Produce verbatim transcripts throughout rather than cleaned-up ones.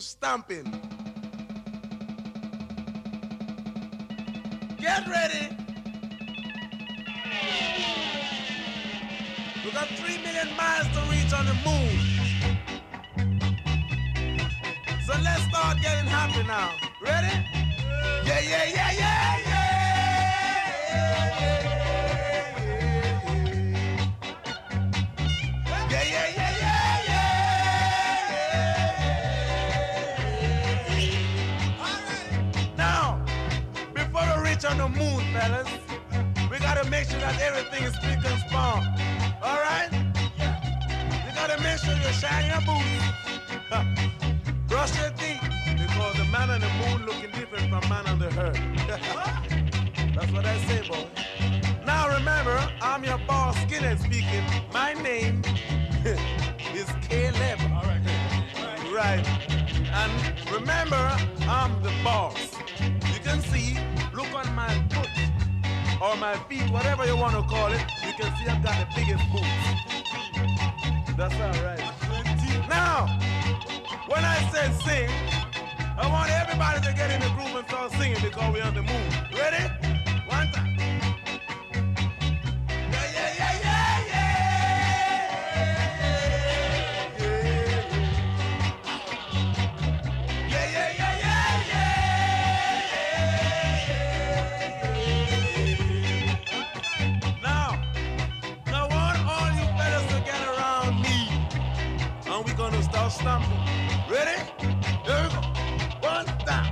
stomping. Get ready. We got three million miles to reach on the moon. So let's start getting happy now. Ready? Yeah, yeah, yeah, yeah, yeah. Yeah, yeah, yeah, yeah, yeah. Now, before we reach on the moon, fellas, we gotta make sure that everything is spick and span. All right? You gotta make sure you shine your boots. Brush your teeth, because the man on the moon looking different from man on the earth. That's what I say, boy. Now remember, I'm your boss, Skinhead speaking. My name is Caleb. All right. Right. And remember, I'm the boss. You can see, look on my foot or my feet, whatever you want to call it. You can see I've got the biggest boots. That's all right. Now, when I say sing, I want everybody to get in the groove and start singing because we're on the moon. Ready? One time. Yeah, yeah, yeah, yeah, yeah. Yeah, yeah, yeah, yeah, yeah. Now, now I want all you fellas to get around me. And we're gonna start stomping. Ready? Here we go. One time.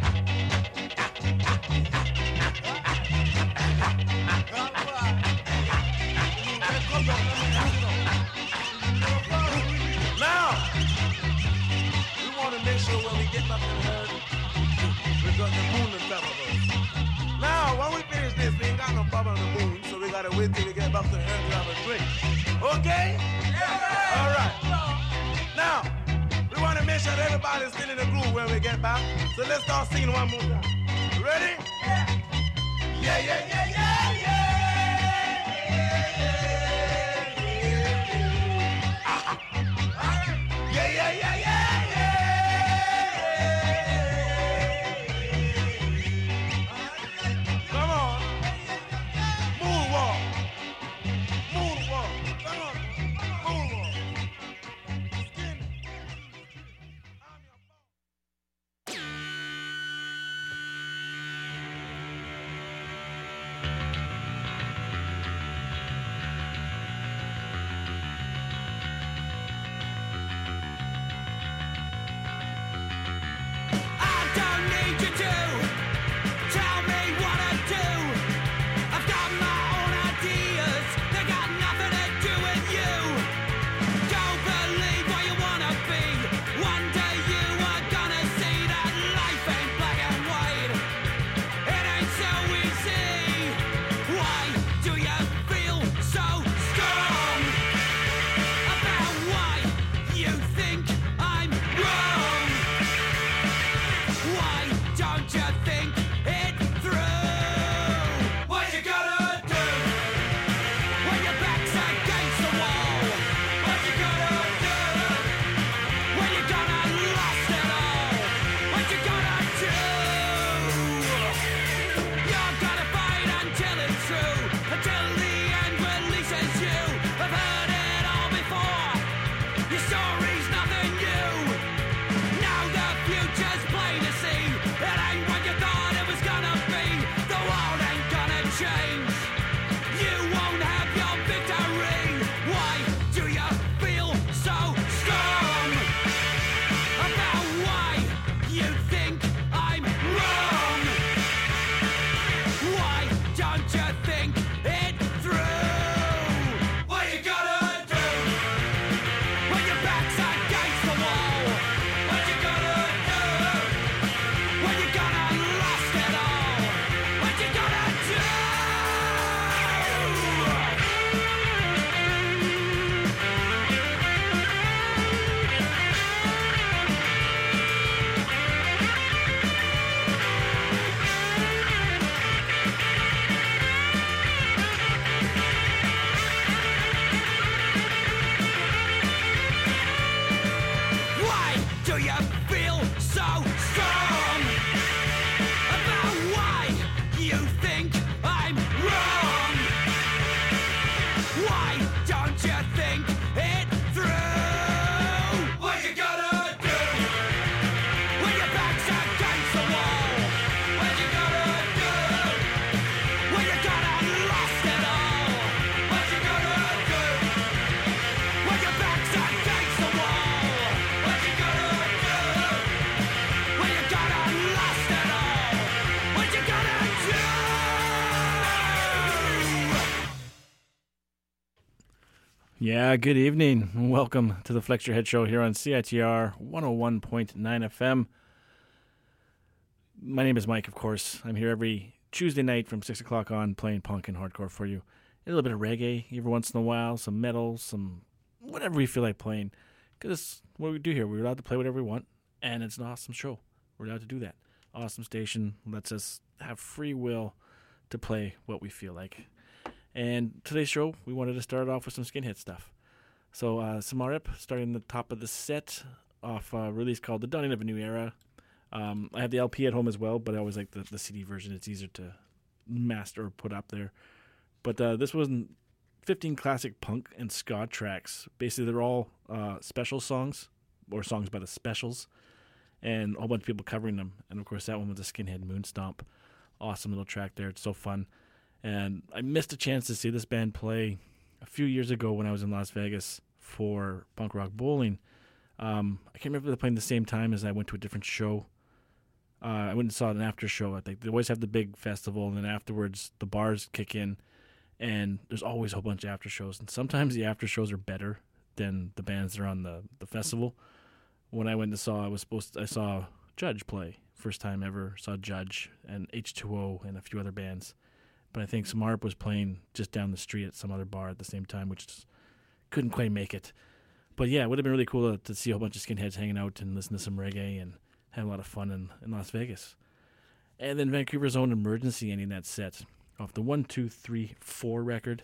Now, we want to make sure when we get back to the earth, we got the moon on top of us. Now, when we finish this, we ain't got no problem on the moon, so we gotta wait till we get back to the earth to have a drink. Okay? Yeah. All right. Now, we want to make sure that everybody's still in the groove when we get back. So let's start singing one more time. Ready? Yeah. Yeah, yeah, yeah, yeah, yeah. Yeah, yeah, yeah, yeah, yeah. Come on. Moonwalk. Moonwalk. Come on. Moonwalk. Do you feel Yeah, good evening. Welcome to the Flex Your Head Show here on C I T R one oh one point nine F M. My name is Mike, of course. I'm here every Tuesday night from six o'clock on playing punk and hardcore for you. A little bit of reggae every once in a while, some metal, some whatever we feel like playing. Because what we do here, we're allowed to play whatever we want, and it's an awesome show. We're allowed to do that. Awesome station lets us have free will to play what we feel like. And today's show, we wanted to start off with some Skinhead stuff. So, uh, Samarip, starting the top of the set, off a release called The Dawning of a New Era. Um, I have the L P at home as well, but I always like the, the C D version. It's easier to master or put up there. But uh, this was fifteen classic punk and ska tracks. Basically, they're all uh, special songs, or songs by the Specials, and a whole bunch of people covering them. And, of course, that one was a Skinhead Moonstomp. Awesome little track there. It's so fun. And I missed a chance to see this band play a few years ago when I was in Las Vegas for Punk Rock Bowling. Um, I can't remember if they were playing the same time as I went to a different show. Uh, I went and saw an after show. I think they always have the big festival, and then afterwards the bars kick in, and there's always a whole bunch of after shows. And sometimes the after shows are better than the bands that are on the, the festival. When I went and saw, I was supposed to, I saw Judge play, first time ever. Saw Judge and H two O and a few other bands. But I think Samarip was playing just down the street at some other bar at the same time, which just couldn't quite make it. But yeah, it would have been really cool to, to see a whole bunch of skinheads hanging out and listen to some reggae and have a lot of fun in, in Las Vegas. And then Vancouver's own Emergency ending that set off the one two three four record.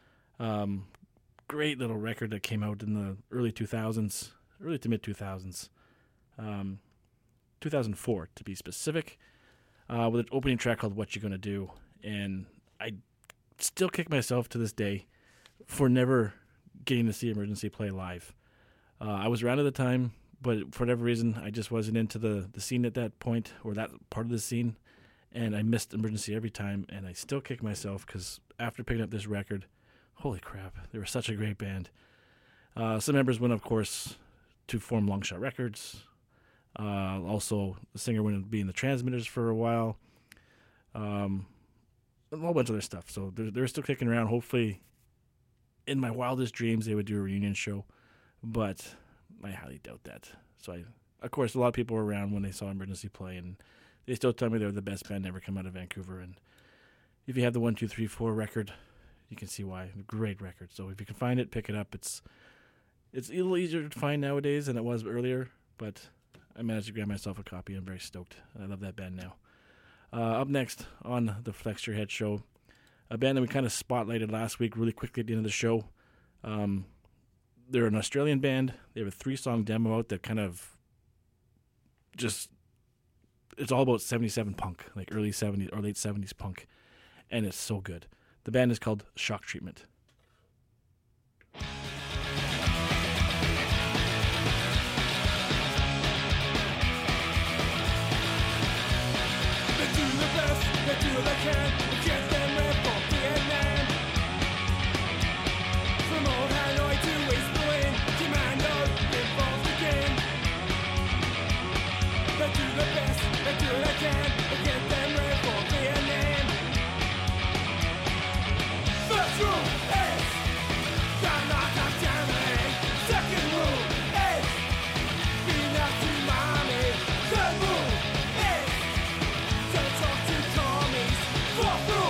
Um, great little record that came out in the early two thousands, early to mid two thousands. Um, two thousand four to be specific, uh, with an opening track called What You Gonna Do. And I still kick myself to this day for never getting to see Emergency play live. Uh, I was around at the time, but for whatever reason, I just wasn't into the, the scene at that point, or that part of the scene, and I missed Emergency every time, and I still kick myself because after picking up this record, holy crap, they were such a great band. Uh, some members went, of course, to form Longshot Records. Uh, also, the singer went to be in the Transmitters for a while. Um... A whole bunch of other stuff. So they're, they're still kicking around. Hopefully, in my wildest dreams, they would do a reunion show. But I highly doubt that. So, I, of course, a lot of people were around when they saw Emergency play. And they still tell me they're the best band ever come out of Vancouver. And if you have the one two three four record, you can see why. Great record. So if you can find it, pick it up. It's it's a little easier to find nowadays than it was earlier. But I managed to grab myself a copy. I'm very stoked. I love that band now. Uh, up next on the Flex Your Head Show, a band that we kind of spotlighted last week really quickly at the end of the show. Um, they're an Australian band. They have a three-song demo out that kind of just, it's all about seventy-seven punk, like early seventies or late seventies punk, and it's so good. The band is called Shock Treatment. They do what they can against them red for Vietnam. From old Hanoi to East Berlin, commandos involved again. They do the best, they do what they can against them red for Vietnam. First rule is don't knock off Germany. Second rule is be not too mommy. Third rule is don't talk to commies. Fourth rule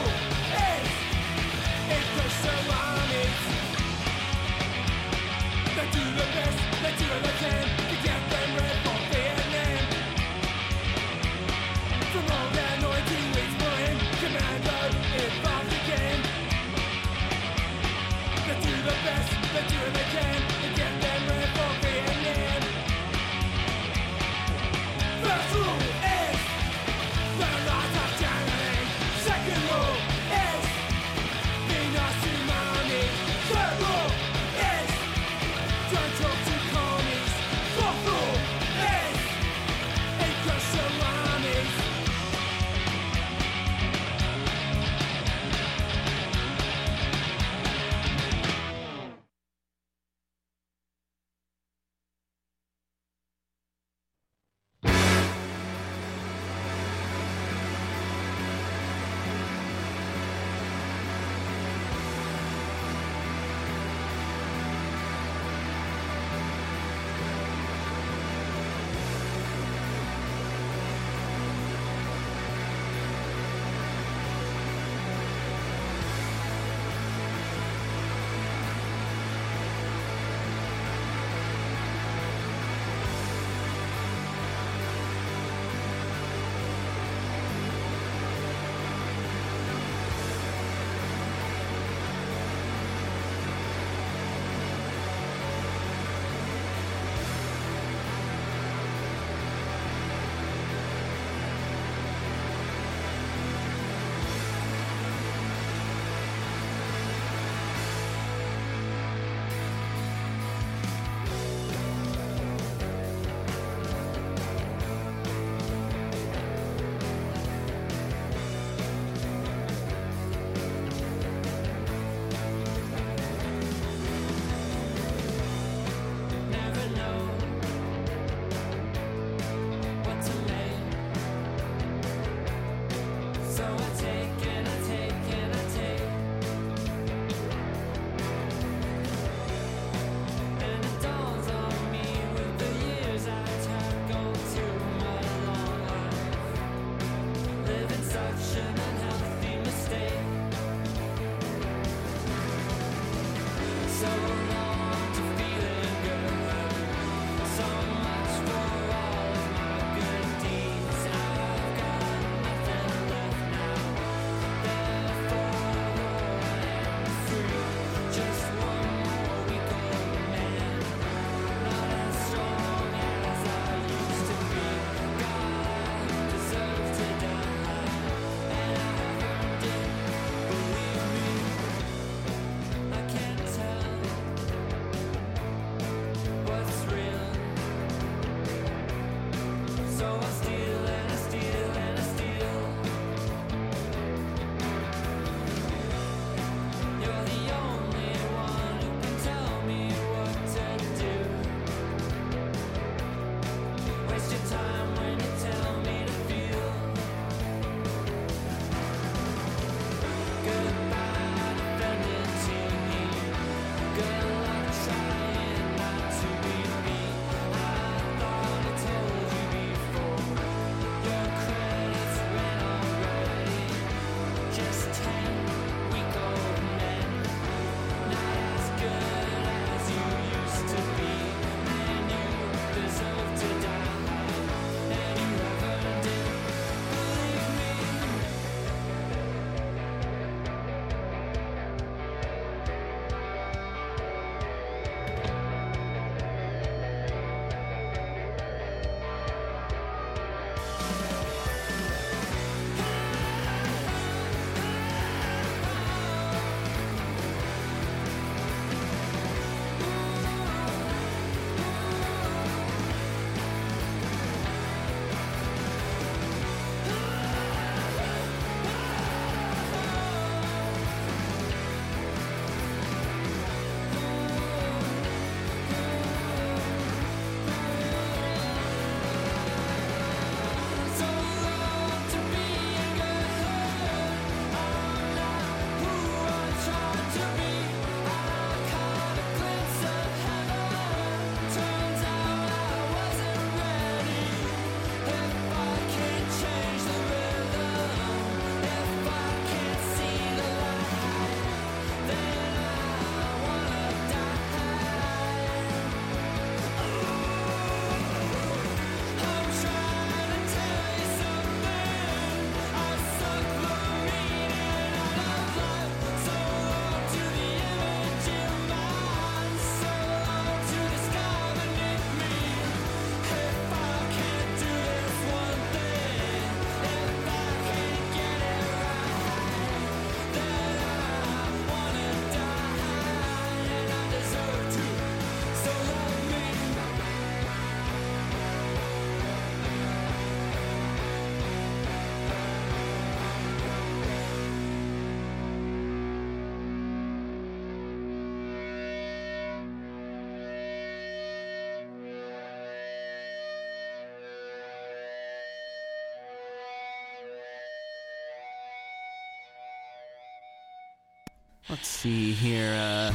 Let's see here. Uh,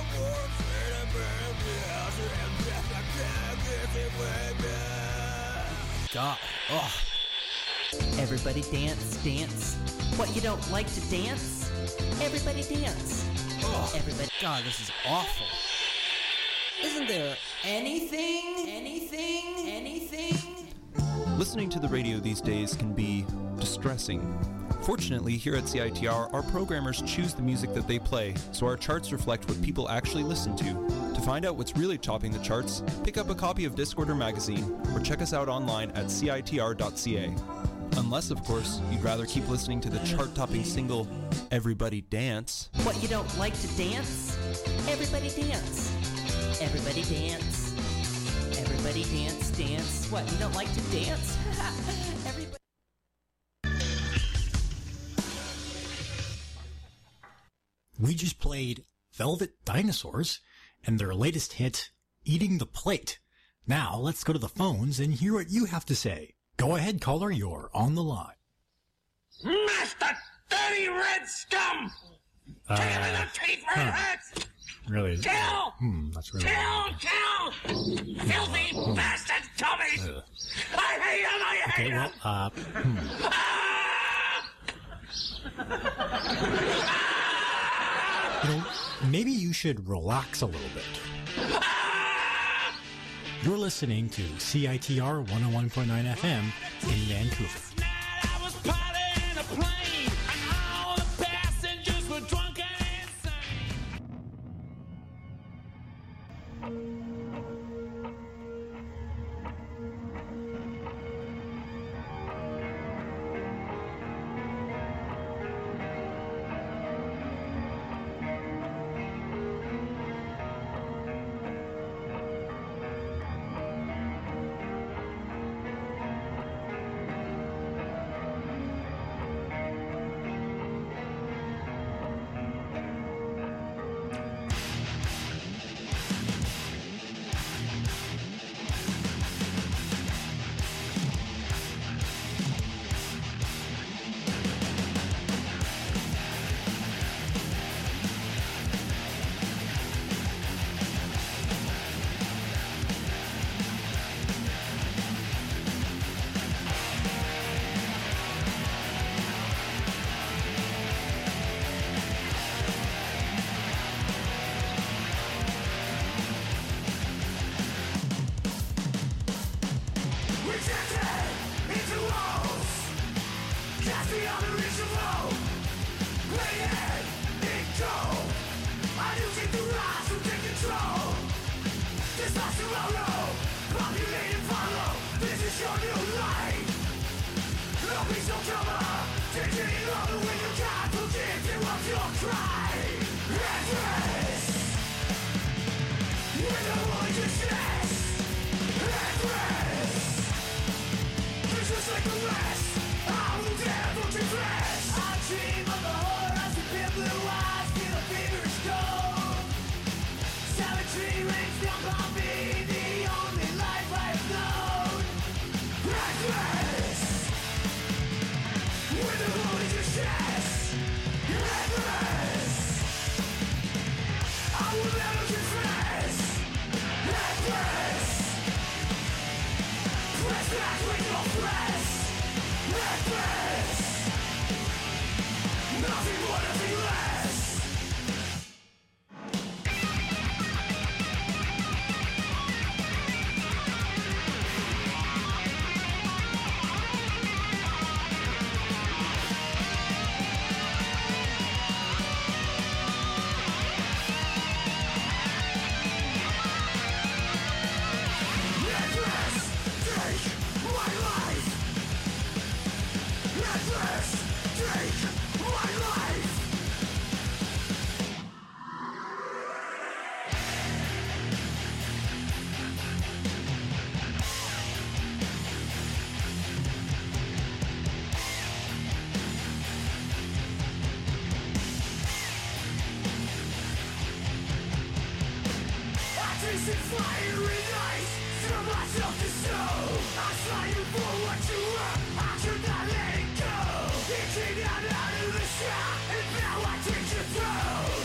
God. Oh. Everybody dance, dance. What, you don't like to dance? Everybody dance. Oh. Everybody. God, this is awful. Isn't there anything, anything, anything? Listening to the radio these days can be distressing. Fortunately, here at C I T R, our programmers choose the music that they play, so our charts reflect what people actually listen to. To find out what's really topping the charts, pick up a copy of Discorder magazine, or check us out online at C I T R dot C A. Unless, of course, you'd rather keep listening to the chart-topping single, Everybody Dance. What, you don't like to dance? Everybody dance. Everybody dance. Everybody dance, dance. What, you don't like to dance? Everybody. We just played Velvet Dinosaurs and their latest hit, Eating the Plate. Now, let's go to the phones and hear what you have to say. Go ahead, caller, you're on the line. Master dirty red scum! Uh, Kill me the teeth where it huh. hurts! Really? Kill! Hmm, that's really... Kill! Kill! Filthy Hmm. bastard Tommies! Ugh. I hate him! I hate Okay, him! well, uh, hmm. Ah! You know, maybe you should relax a little bit. You're listening to C I T R one oh one point nine F M in Vancouver. Last night I was piloting a plane, and all the passengers were drunk and insane. And now I take you through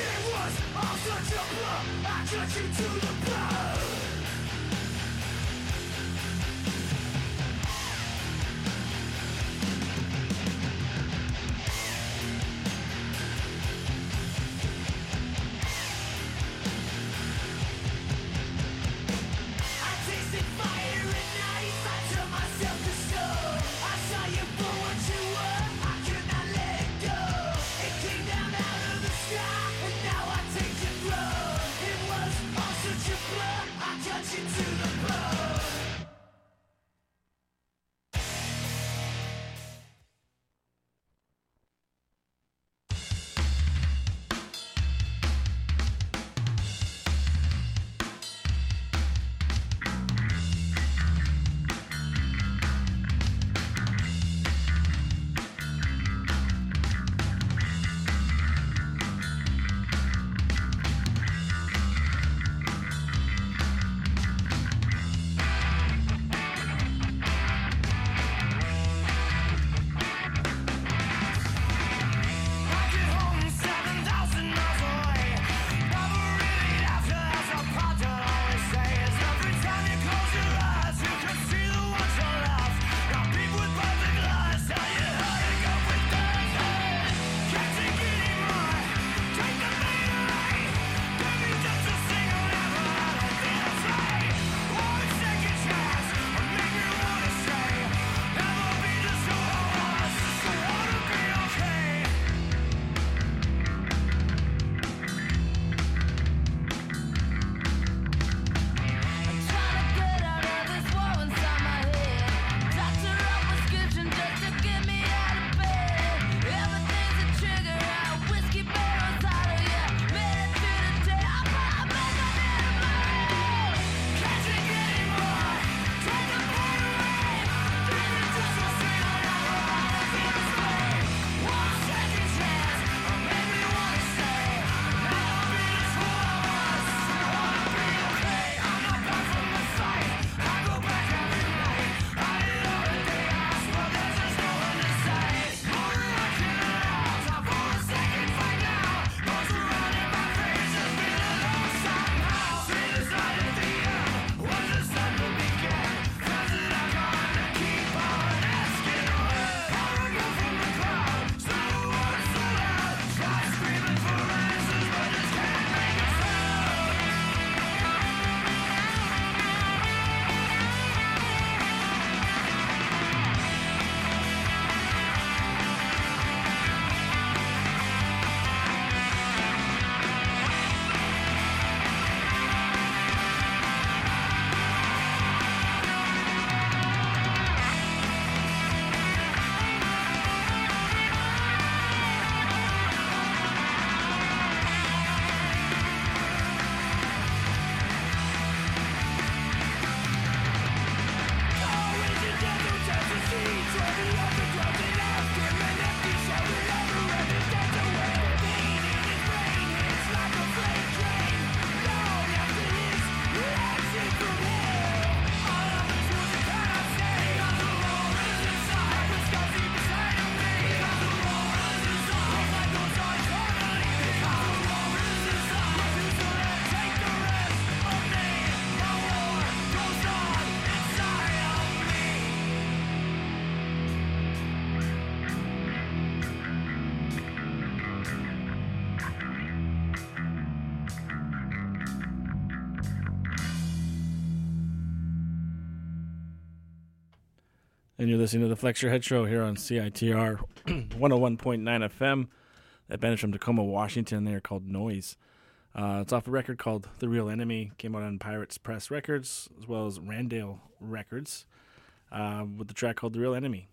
And you're listening to the Flex Your Head Show here on C I T R one oh one point nine F M. That band is from Tacoma, Washington. They're called Noise. Uh, it's off a record called The Real Enemy. Came out on Pirates Press Records, as well as Randale Records, uh, with the track called The Real Enemy.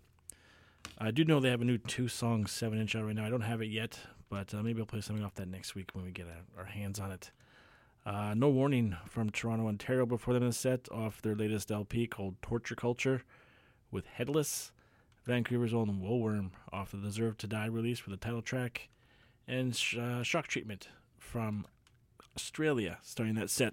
I do know they have a new two-song seven-inch out right now. I don't have it yet, but uh, maybe I'll play something off that next week when we get our, our hands on it. Uh, No Warning from Toronto, Ontario before them in the set, off their latest L P called Torture Culture, with Headless, Vancouver's own Woolworm off the Deserve to Die release for the title track, and sh- uh, Shock Treatment from Australia starting that set.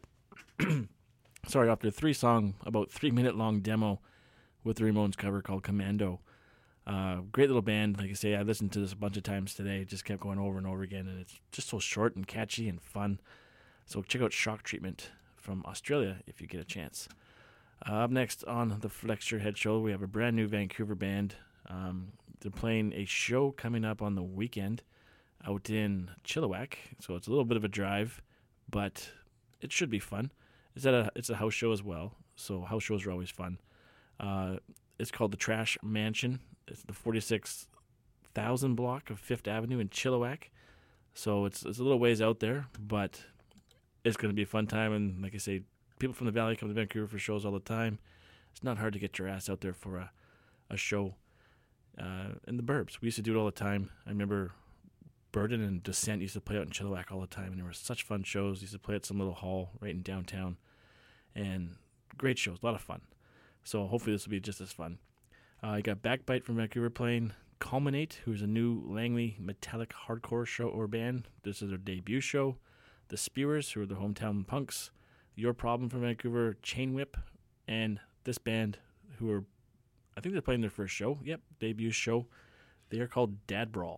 Sorry, off their three-song, about three-minute-long demo with the Ramones cover called Commando. Uh, great little band. Like I say, I listened to this a bunch of times today. It just kept going over and over again, and it's just so short and catchy and fun. So check out Shock Treatment from Australia if you get a chance. Uh, up next on the Flex Your Head show, we have a brand new Vancouver band. Um, they're playing a show coming up on the weekend out in Chilliwack. So it's a little bit of a drive, but it should be fun. It's at a it's a house show as well, so house shows are always fun. Uh, it's called the Trash Mansion. It's the forty-six thousand block of Fifth Avenue in Chilliwack. So it's it's a little ways out there, but it's going to be a fun time. And like I say, people from the Valley come to Vancouver for shows all the time. It's not hard to get your ass out there for a, a show uh, in the burbs. We used to do it all the time. I remember Burden and Descent used to play out in Chilliwack all the time, and there were such fun shows. Used to play at some little hall right in downtown, and great shows, a lot of fun. So hopefully this will be just as fun. Uh, I got Backbite from Vancouver playing, Culminate, who's a new Langley metallic hardcore show or band. This is their debut show. The Spewers, who are the hometown punks. Your Problem from Vancouver, Chain Whip, and this band, who are, I think they're playing their first show. Yep, debut show. They are called Dad Brawl.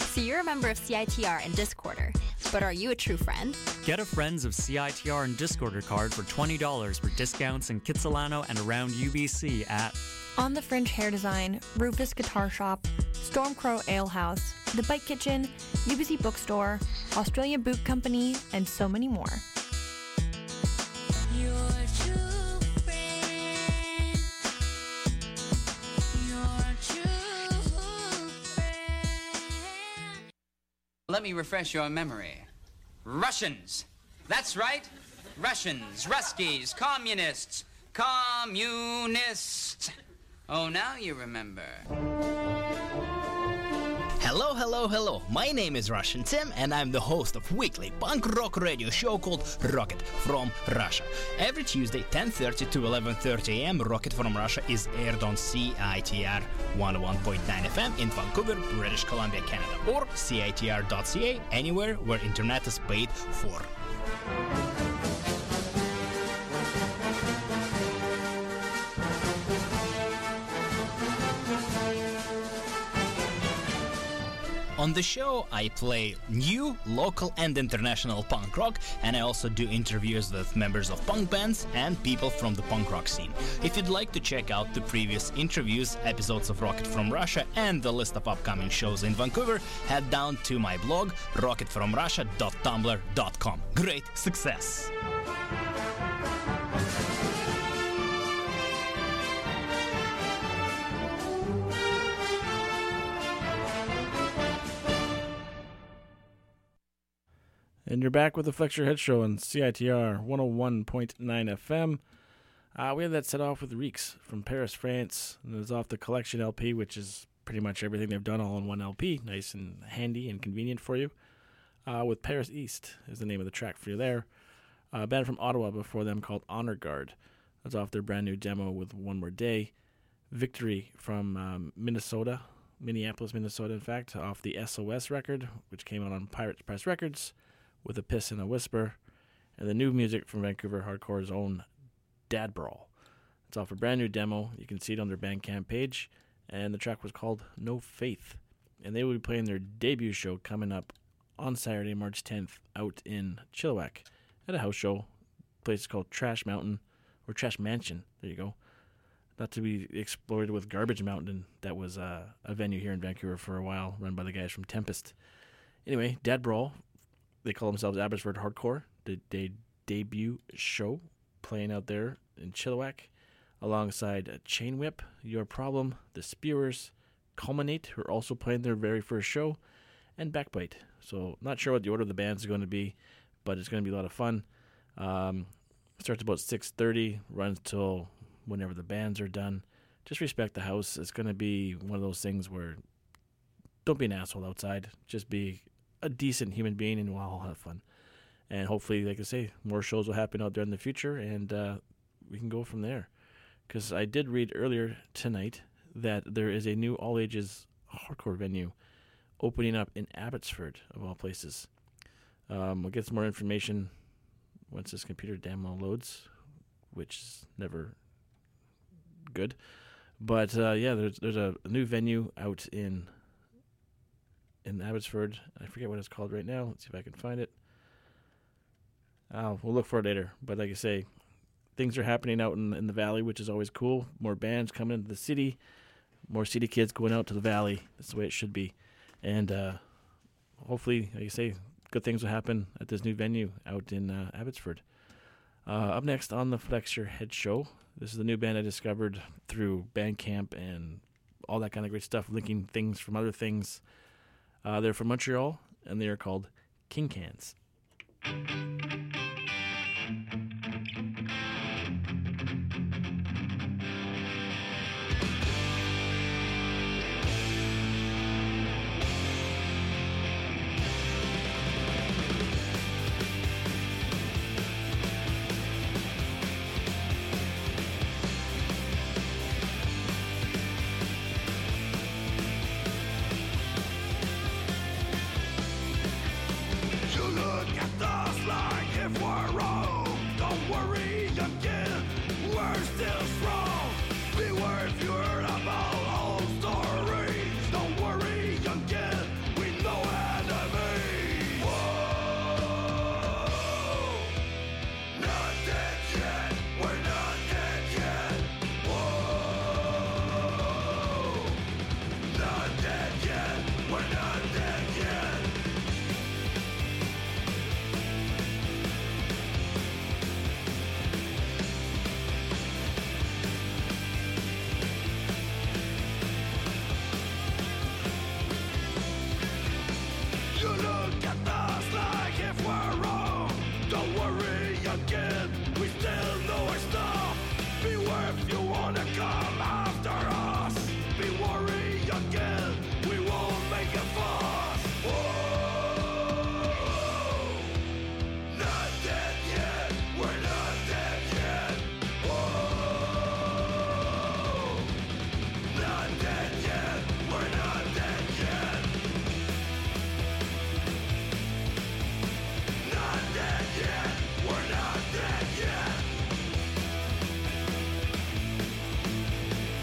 So you're a member of C I T R and Discorder, but are you a true friend? Get a Friends of C I T R and Discorder card for twenty dollars for discounts in Kitsilano and around U B C at On the Fringe Hair Design, Rufus Guitar Shop, Stormcrow Ale House, The Bike Kitchen, U B C Bookstore, Australian Boot Company, and so many more. Let me refresh your memory. Russians. That's right. Russians, Ruskies, communists, communists. Oh, now you remember. Hello, hello, hello. My name is Russian Tim, and I'm the host of weekly punk rock radio show called Rocket from Russia. Every Tuesday, ten thirty to eleven thirty a.m., Rocket from Russia is aired on C I T R one oh one point nine F M in Vancouver, British Columbia, Canada, or C I T R dot C A, anywhere where internet is paid for. On the show, I play new, local, and international punk rock, and I also do interviews with members of punk bands and people from the punk rock scene. If you'd like to check out the previous interviews, episodes of Rocket from Russia, and the list of upcoming shows in Vancouver, head down to my blog, rocket from russia dot tumblr dot com. Great success! And you're back with the Flex Your Head Show on C I T R one oh one point nine F M. Uh, we had that set off with Reeks from Paris, France. And it was off the Collection L P, which is pretty much everything they've done all in one L P. Nice and handy and convenient for you. Uh, with Paris East is the name of the track for you there. Uh, a band from Ottawa before them called Honor Guard. That's off their brand new demo with One More Day. Victory from um, Minnesota, Minneapolis, Minnesota, in fact, off the S O S record, which came out on Pirates Press Records, with A Piss and a Whisper, and the new music from Vancouver Hardcore's own Dad Brawl. It's off a brand new demo. You can see it on their Bandcamp page, and the track was called No Faith. And they will be playing their debut show coming up on Saturday, March tenth, out in Chilliwack at a house show. The place is called Trash Mountain, or Trash Mansion. There you go. Not to be explored with Garbage Mountain. That was uh, a venue here in Vancouver for a while, run by the guys from Tempest. Anyway, Dad Brawl. They call themselves Abbotsford Hardcore. The de- debut show playing out there in Chilliwack alongside Chain Whip, Your Problem, The Spewers, Culminate, who are also playing their very first show, and Backbite. So not sure what the order of the bands is going to be, but it's going to be a lot of fun. Um, starts about six thirty, runs till whenever the bands are done. Just respect the house. It's going to be one of those things where don't be an asshole outside. Just be a decent human being, and we'll all have fun. And hopefully, like I say, more shows will happen out there in the future, and uh, we can go from there. Because I did read earlier tonight that there is a new all-ages hardcore venue opening up in Abbotsford, of all places. Um, we'll get some more information once this computer demo loads, which is never good. But uh, yeah, there's there's a, a new venue out in in Abbotsford. I forget what it's called right now. Let's see if I can find it. Uh, we'll look for it later. But like I say, things are happening out in, in the valley, which is always cool. More bands coming into the city. More city kids going out to the valley. That's the way it should be. And uh, hopefully, like I say, good things will happen at this new venue out in uh, Abbotsford. Uh, up next on the Flex Your Head Show, this is the new band I discovered through Bandcamp and all that kind of great stuff, linking things from other things. Uh, they're from Montreal, and they are called King Cans. You look at the slide. Don't worry again, we still know our stuff. Beware if you wanna come after us. Be worry again, we won't make a fuss. Whoa! Not dead yet, we're not dead yet. Whoa! Not dead yet, we're not dead yet. Not dead yet, we're not dead yet.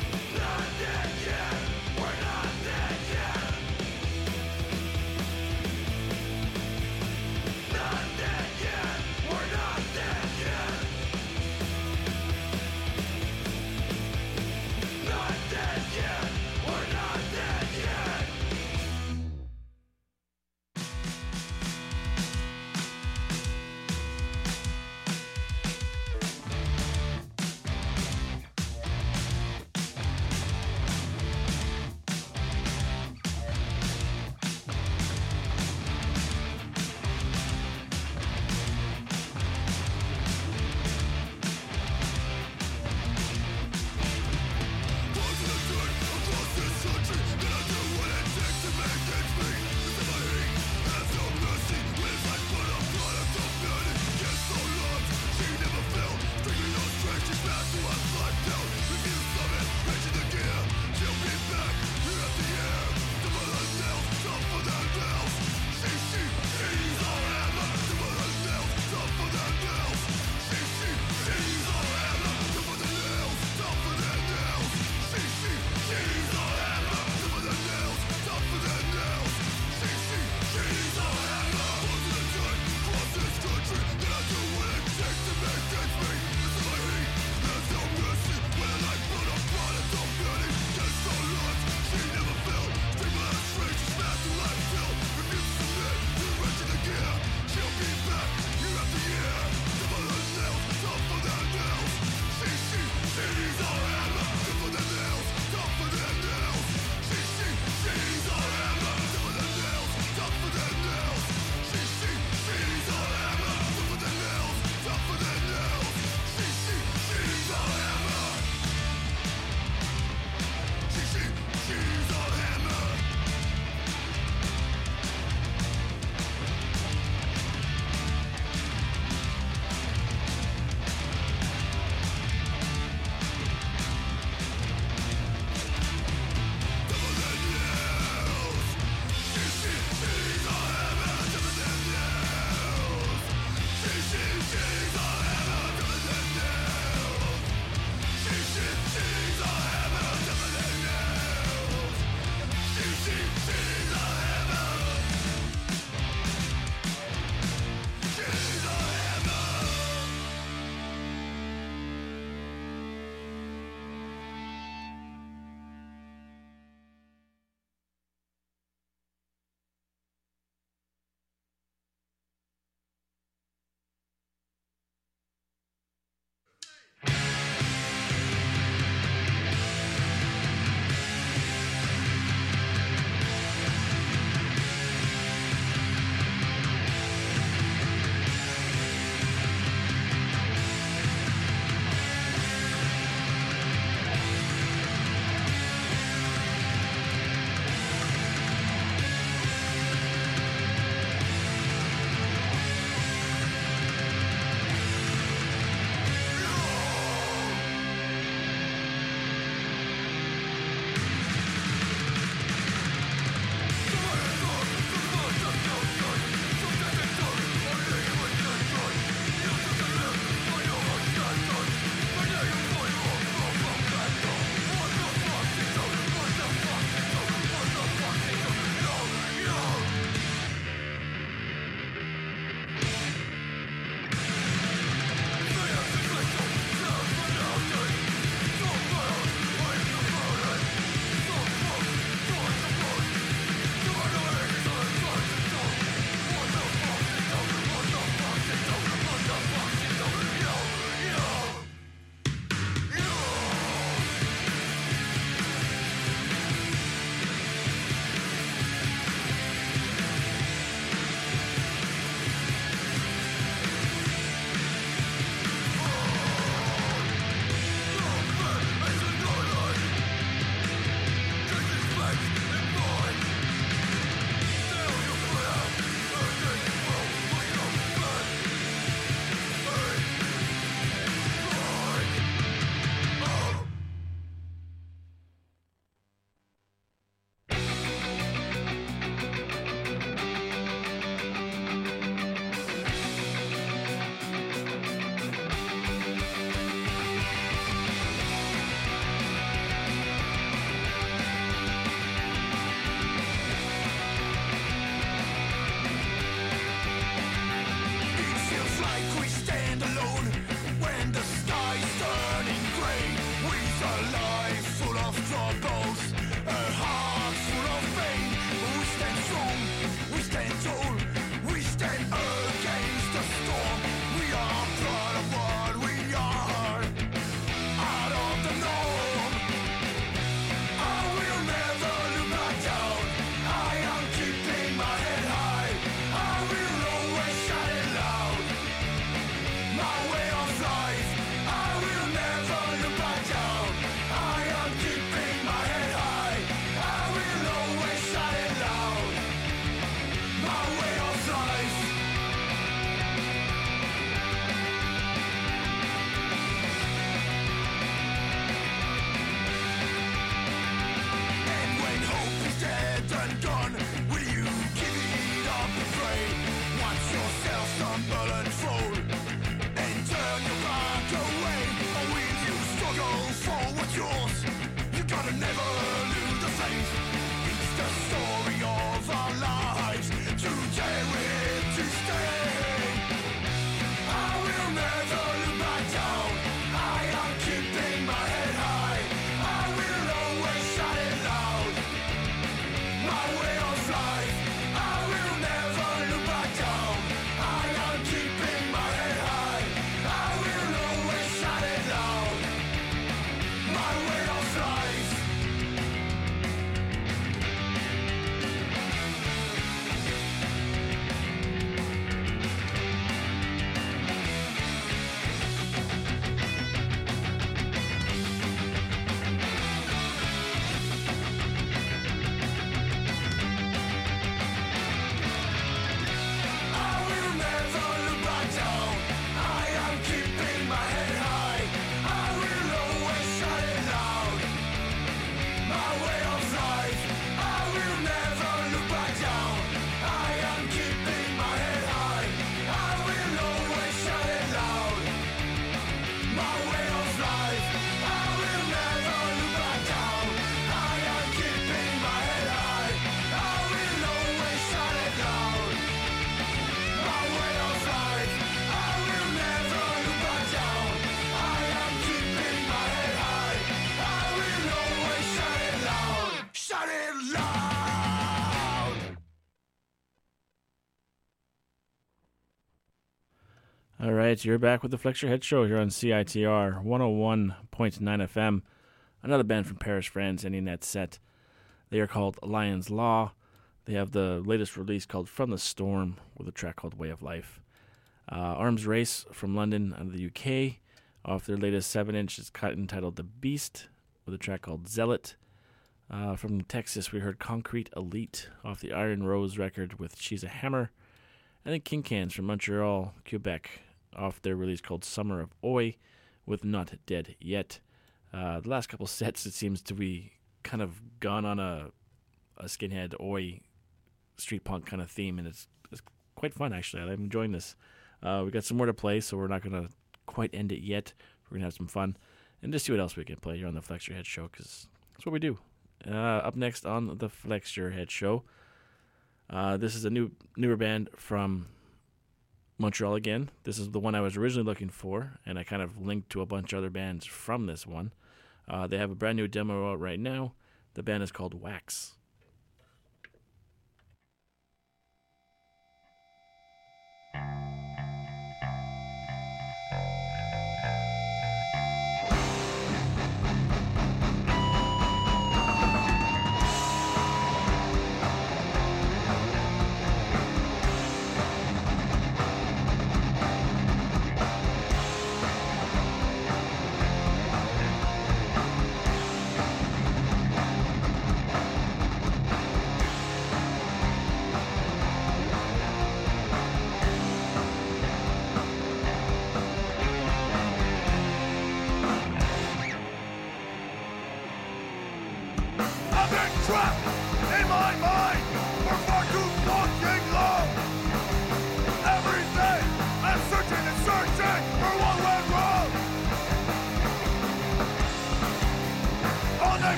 All right, you're back with the Flex Your Head Show here on C I T R one oh one point nine F M. Another band from Paris, France, ending that set. They are called Lion's Law. They have the latest release called From the Storm with a track called Way of Life. Uh, Arms Race from London and the U K off their latest seven inch is cut entitled The Beast with a track called Zealot. Uh, from Texas, we heard Concrete Elite off the Iron Rose record with She's a Hammer. And then King Cans from Montreal, Quebec, off their release called Summer of Oi with Not Dead Yet. Uh, the last couple sets, it seems to be kind of gone on a, a skinhead Oi street punk kind of theme, and it's, it's quite fun, actually. I'm enjoying this. Uh, we got some more to play, so we're not going to quite end it yet. We're going to have some fun and just see what else we can play here on the Flex Your Head Show, because that's what we do. Uh, up next on the Flex Your Head Show, uh, this is a new newer band from Montreal again. This is the one I was originally looking for, and I kind of linked to a bunch of other bands from this one. Uh, they have a brand new demo out right now. The band is called Wax.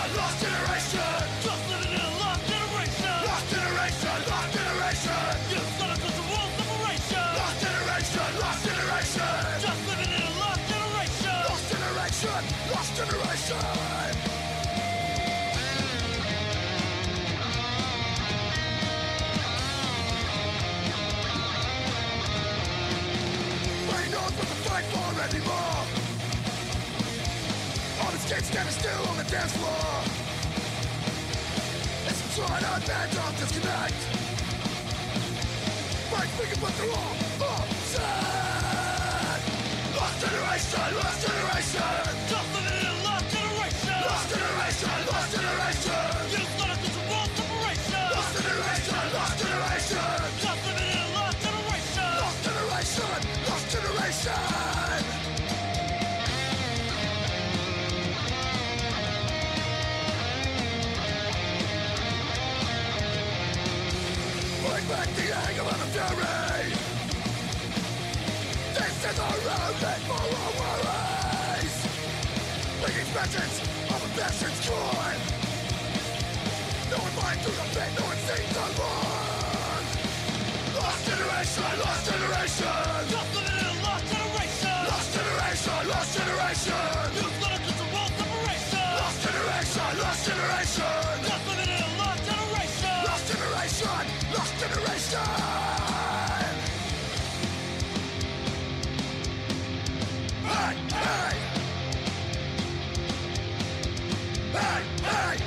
lost generation. Just living in a lost generation. Lost generation, lost generation. You son of a world separation. Lost generation, lost generation. Just living in a lost generation. Lost generation, lost generation. Nobody knows what to fight for anymore. All these kids standing still on the dance floor. It's a trying on band, don't disconnect. Right thinking, but they're all upset. Lost generation, lost generation. Just living in a lost generation. Lost generation, lost generation. You thought it was a world separation. Lost generation, lost generation. Just living in a lost generation. Lost generation, lost generation. Bring back the anger and the fury. This is our road and for our worries. Bringing vengeance of a passion's crime. No one finds through the pit, no one sees the wrong. Lost generation, lost generation. Just living in a lost generation. Lost generation, lost generation. You thought it was a world separation. Lost generation, lost generation. Just living in a lost generation. Lost generation, lost generation. Hey, hey. Hey, hey.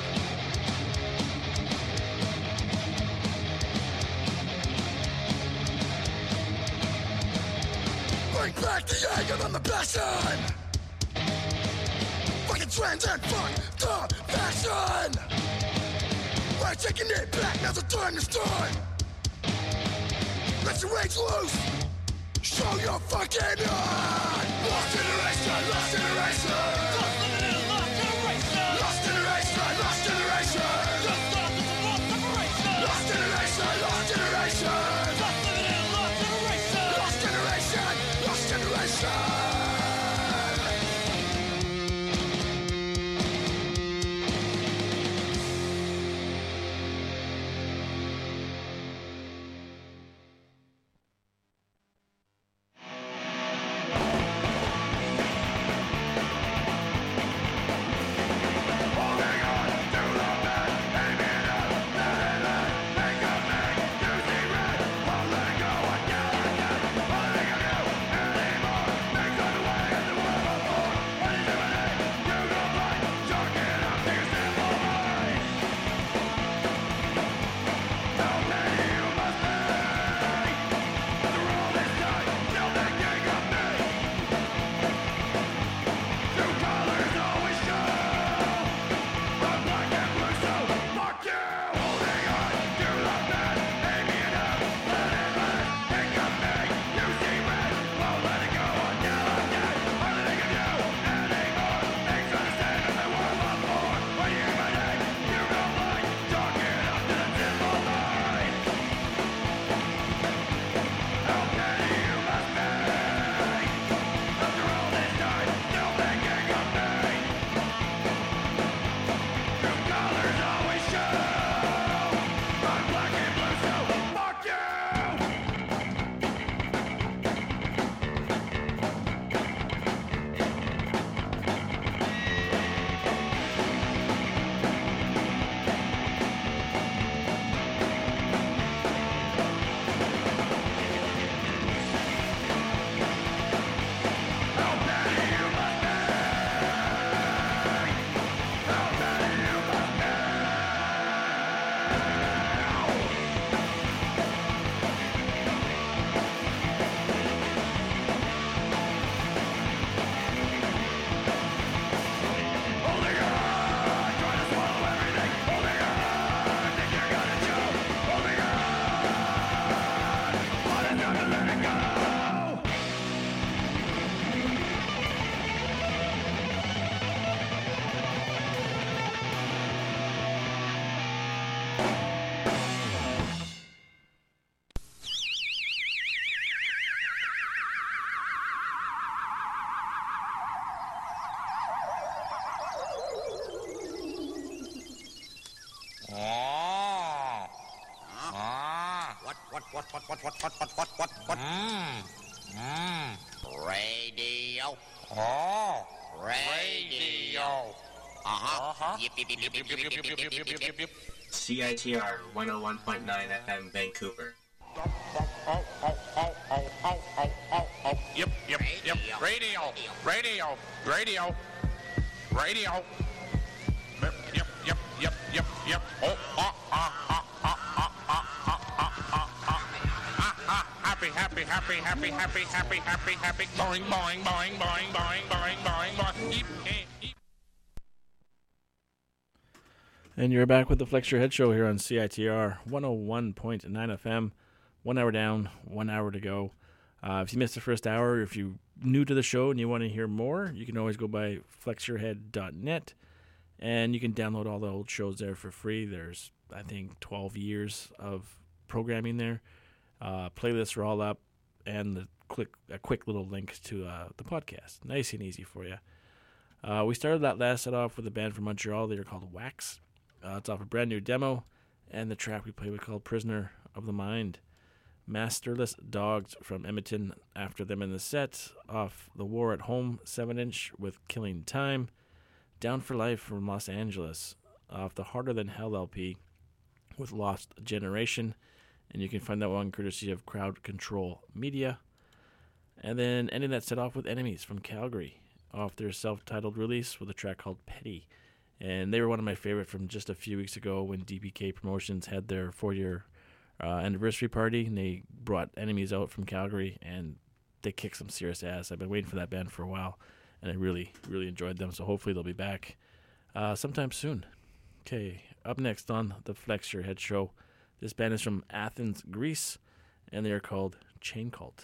Bring back the anger and the passion. Fucking transcend, fuck the passion. We're taking it back, now's the time to start. Let your rage loose. Show your fucking heart. Lost generation, lost generation. Just living in a lost generation. Lost generation, lost generation. Just thought it was a world separation. Lost generation, lost generation. Just living in a lost generation. Lost generation, lost generation. what, what, what, what, what, what, what, what? Mmm. Mmm. Radio. Oh. Radio. Uh-huh. Uh-huh. Yip, yip, yip, yip, yip, yip, yip, yip, yip, yip, yip, yip. C I T R one oh one point nine F M Vancouver. Yep, yep, yep. Radio. Radio. Radio. Radio. Yep, yep, yep, yep, yep, yep. Oh, ah, ah, ah, ah, ah, ah, ah, ah, ah, ah, ah. Happy, happy, happy, happy, happy, happy, happy, happy. Boing, boing, boing, boing, boing, boing, boing, boing. Eep, eep, eep. And you're back with the Flex Your Head Show here on C I T R one oh one point nine F M. One hour down, one hour to go. Uh, if you missed the first hour, or if you're new to the show and you want to hear more, you can always go by flex your head dot net, and you can download all the old shows there for free. There's, I think, twelve years of programming there. Uh, playlists are all up, and the quick, a quick little link to uh, the podcast. Nice and easy for you. Uh, we started that last set off with a band from Montreal. They are called Wax. Uh, it's off a brand new demo, and the track we played was called Prisoner of the Mind. Masterless Dogs from Edmonton after them in the set, off the War at Home seven inch with Killing Time. Down for Life from Los Angeles off the Harder Than Hell L P with Lost Generation, and you can find that one courtesy of Crowd Control Media. And then ending that set off with Enemies from Calgary off their self-titled release with a track called Petty. And they were one of my favorite from just a few weeks ago when D B K Promotions had their four-year Uh, anniversary party, and they brought Enemies out from Calgary, and they kicked some serious ass. I've been waiting for that band for a while, and I really, really enjoyed them, so hopefully they'll be back uh, sometime soon. Okay, up next on the Flex Your Head Show, this band is from Athens, Greece, and they are called Chain Cult.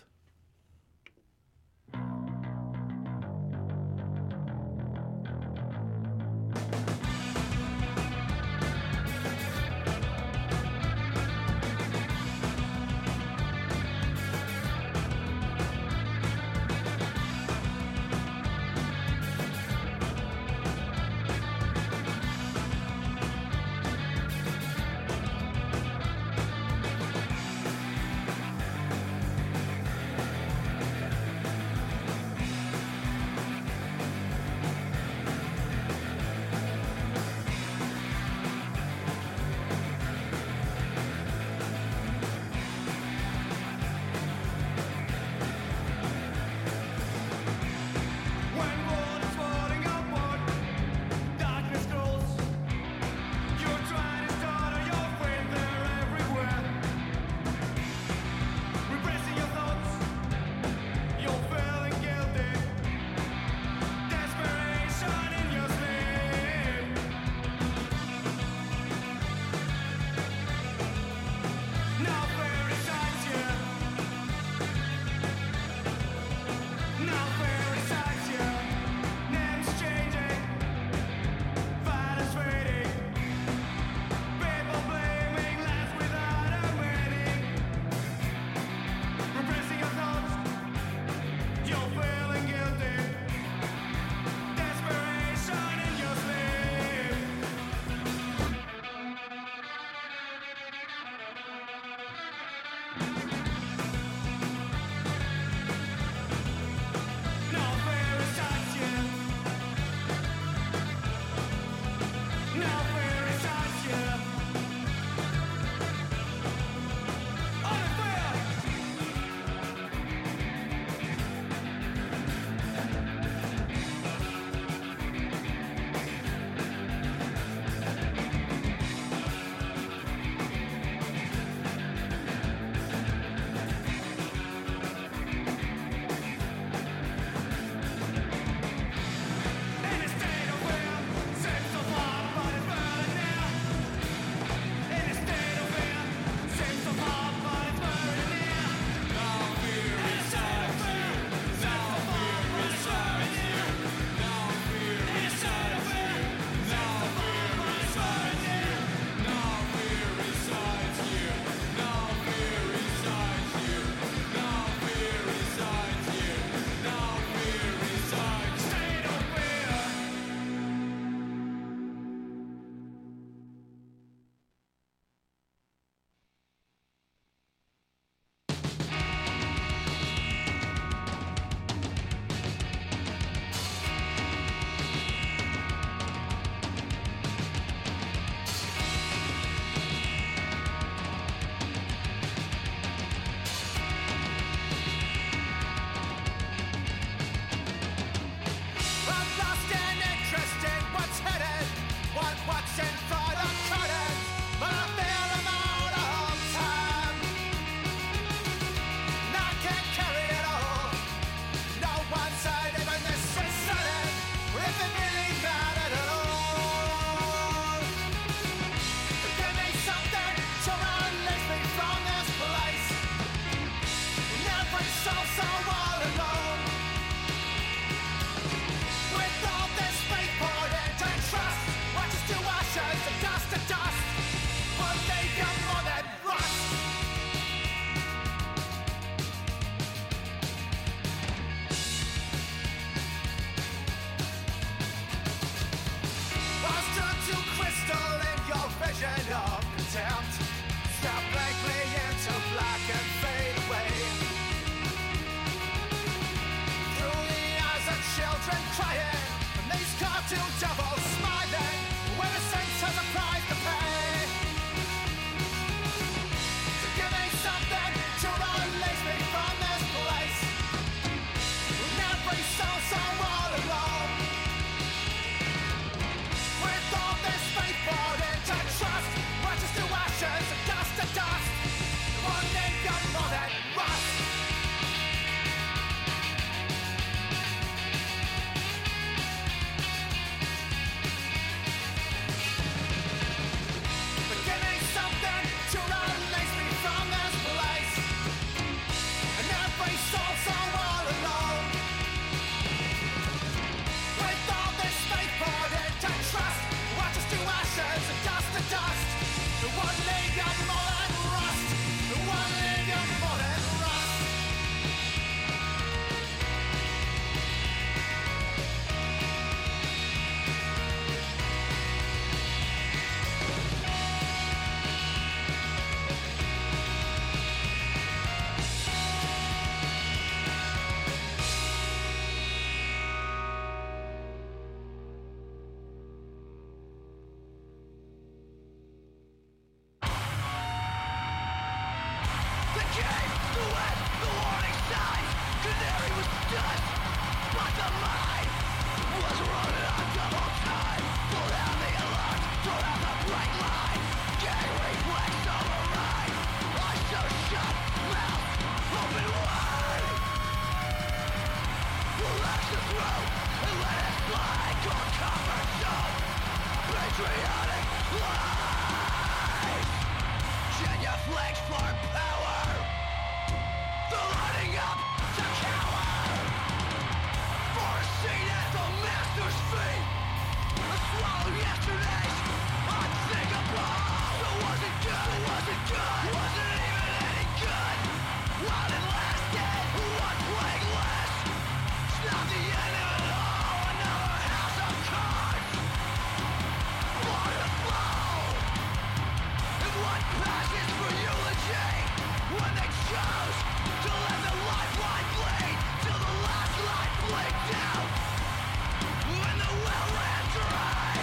like a commercial patriotic life. Genuflect for power, the lining up to cower, for a seat at the master's feet. I swallowed yesterday's unthinkable. So was it good? Was it good? Was it even any good? While it lasted, one plague less. It's not the end of it all. Another house of cards. Blood to flow. And what passes for eulogy when they chose to let the lifeline bleed till the last line blinked out. When the well ran dry.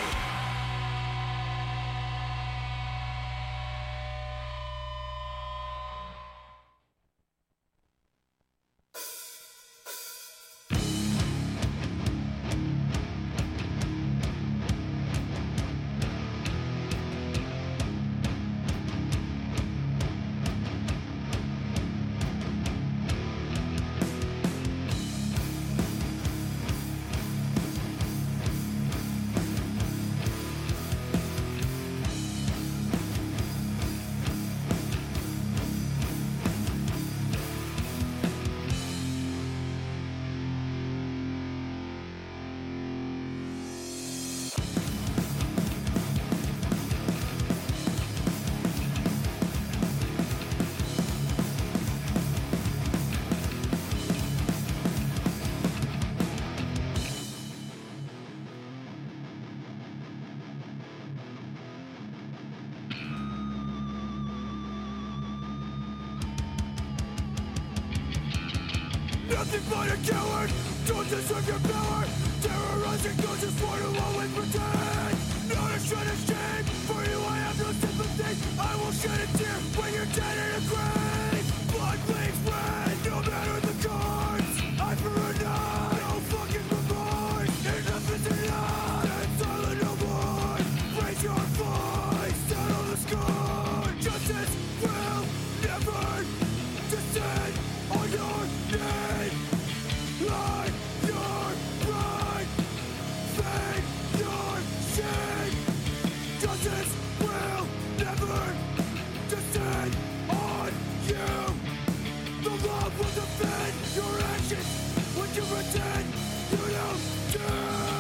Nothing but a coward, don't deserve your power. Terrorizing those who swore to always pretend. Not a shred of shame, for you I have no sympathy. I will shed a tear when you're dead in a grave. Blood bleeds red, no matter the cards. I for a night, no fucking remorse. Enough is enough, and silent no more. Raise your voice, settle the score. Justice will never descend on your name. Lie your pride, fade your shame. Justice will never descend on you. The law will defend your actions when you pretend you don't do.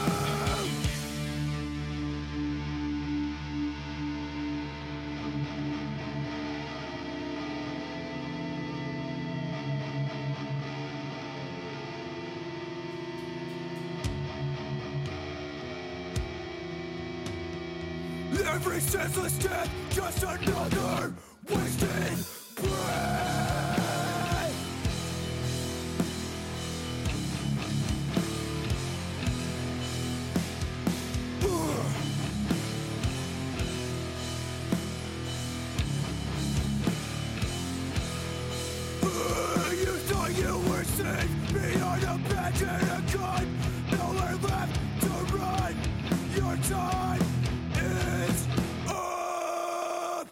Every senseless death, just another wasted breath. You thought you were safe beyond a badge and a gun. Nowhere left to run. Your time is up.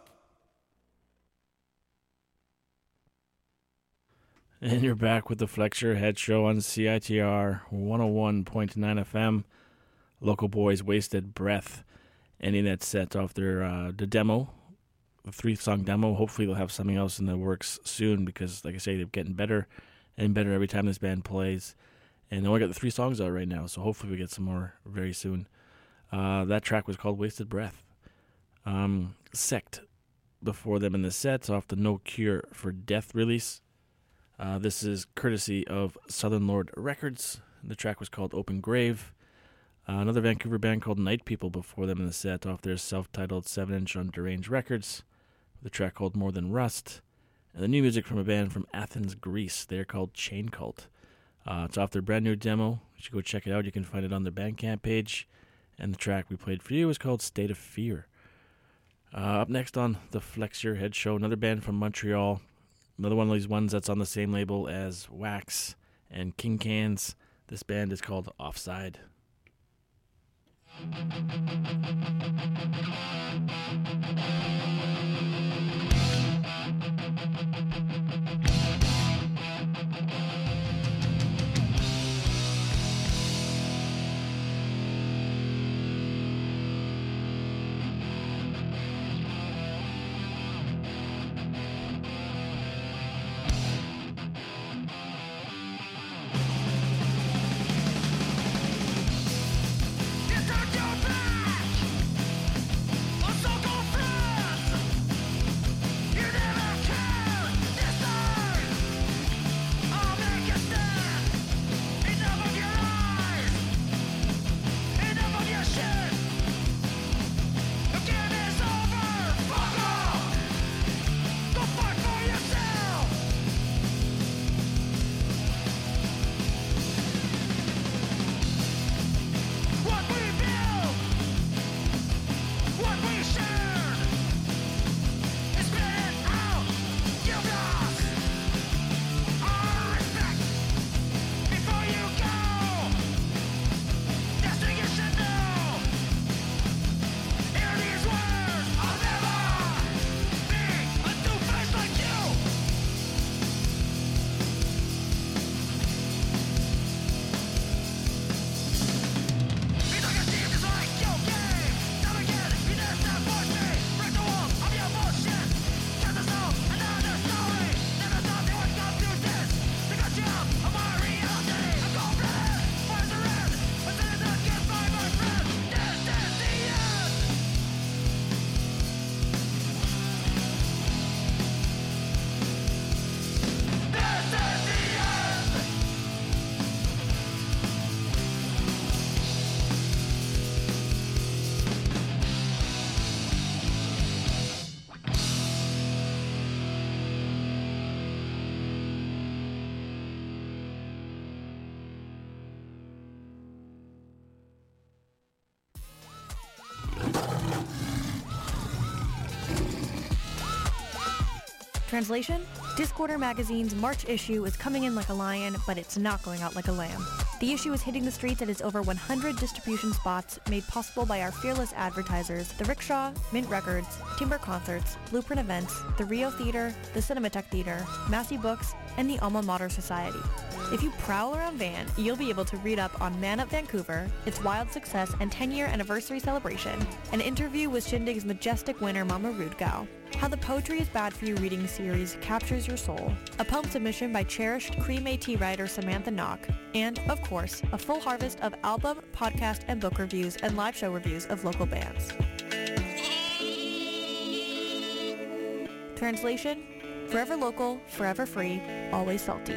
And you're back with the Flex Your Head Show on C I T R one oh one point nine F M. Local Boys, Wasted Breath, ending that set off their uh, the demo, the three-song demo. Hopefully they'll have something else in the works soon because, like I say, they're getting better and better every time this band plays. And they only got the three songs out right now, so hopefully we get some more very soon. Uh, that track was called Wasted Breath. Um, Sect, before them in the set, off the No Cure for Death release. Uh, this is courtesy of Southern Lord Records. The track was called Open Grave. Uh, another Vancouver band called Night People before them in the set, off their self-titled seven inch on Deranged Records. The track called More Than Rust. And the new music from a band from Athens, Greece. They're called Chain Cult. Uh, it's off their brand new demo. You should go check it out. You can find it on their Bandcamp page. And the track we played for you is called State of Fear. Uh, up next on the Flex Your Head Show, another band from Montreal. Another one of these ones that's on the same label as Wax and King Cans. This band is called Offside. Translation? Discorder magazine's March issue is coming in like a lion, but it's not going out like a lamb. The issue is hitting the streets at its over one hundred distribution spots, made possible by our fearless advertisers, The Rickshaw, Mint Records, Timber Concerts, Blueprint Events, the Rio Theater, the Cinematheque Theater, Massey Books, and the Alma Mater Society. If you prowl around Van, you'll be able to read up on Man Up Vancouver, its wild success and ten-year anniversary celebration, an interview with Shindig's majestic winner Mama Rudgau, how the Poetry is Bad for You reading series captures your soul, a poem submission by cherished Cree Métis writer Samantha Knock, and, of course, a full harvest of album, podcast, and book reviews and live show reviews of local bands. Translation? Forever local, forever free, always salty.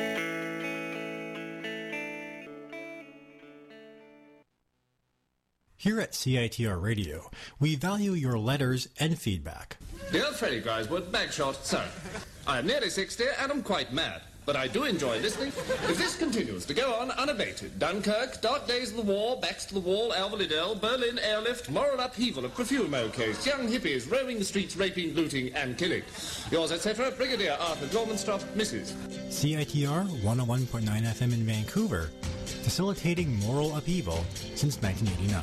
Here at C I T R Radio, we value your letters and feedback. Dear Freddie Griswood, Bagshot, sir. I am nearly sixty and am quite mad, but I do enjoy listening. If this continues to go on unabated, Dunkirk, Dark Days of the War, Backs to the Wall, Alva Liddell, Berlin Airlift, moral upheaval of Profumo case, young hippies roaming the streets, raping, looting, and killing. Yours, et cetera, Brigadier Arthur Gormanstoff, Missus C I T R one oh one point nine F M in Vancouver, facilitating moral upheaval since nineteen eighty-nine.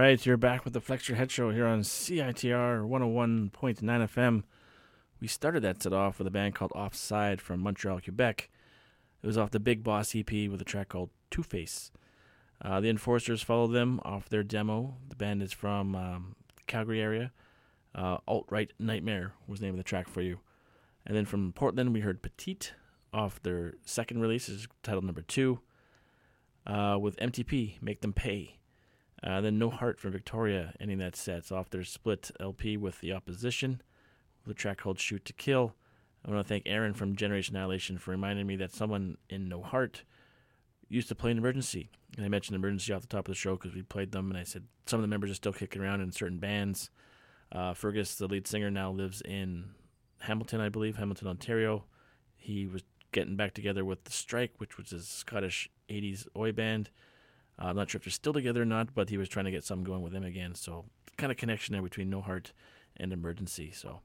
right, you're back with the Flex Your Head Show here on C I T R one oh one point nine F M. We started that set off with a band called Offside from Montreal, Quebec. It was off the Big Boss E P with a track called Two Face. Uh, the Enforcers followed them off their demo. The band is from um, the Calgary area. Uh, Alt-Right Nightmare was the name of the track for you. And then from Portland, we heard Petite off their second release, is titled number two, uh, with M T P, Make Them Pay. Uh, then No Heart from Victoria, ending that set. It's off their split L P with The Opposition, with a track called Shoot to Kill. I want to thank Aaron from Generation Annihilation for reminding me that someone in No Heart used to play an Emergency. And I mentioned Emergency off the top of the show because we played them, and I said some of the members are still kicking around in certain bands. Uh, Fergus, the lead singer, now lives in Hamilton, I believe, Hamilton, Ontario. He was getting back together with The Strike, which was his Scottish eighties oi band. Uh, I'm not sure if they're still together or not, but he was trying to get something going with them again. So kind of connection there between No Heart and Emergency. So,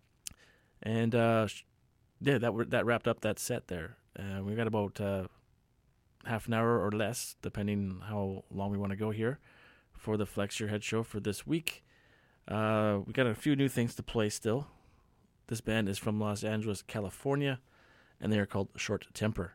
and uh, yeah, that that wrapped up that set there. Uh, we got about uh, half an hour or less, depending how long we want to go here, for the Flex Your Head Show for this week. Uh, we got a few new things to play still. This band is from Los Angeles, California, and they are called Short Temper.